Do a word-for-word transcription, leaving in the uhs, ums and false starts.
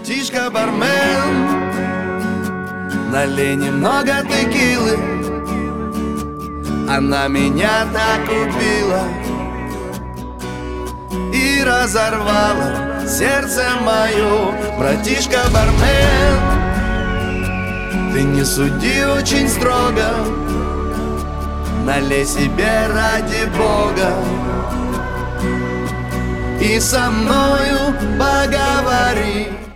братишка-бармен, налей немного текилы. Она меня так убила и разорвала сердце мое. Братишка-бармен, ты не суди очень строго, налей себе ради Бога и со мною поговори.